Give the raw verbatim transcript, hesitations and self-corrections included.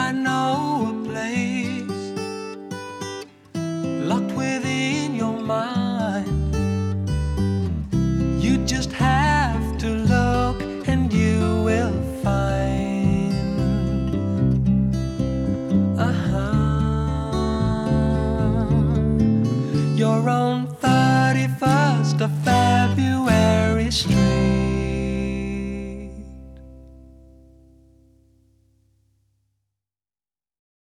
I know a place locked within your mind. You just have to look and you will find. Uh-huh. Your own thirty-first of February street.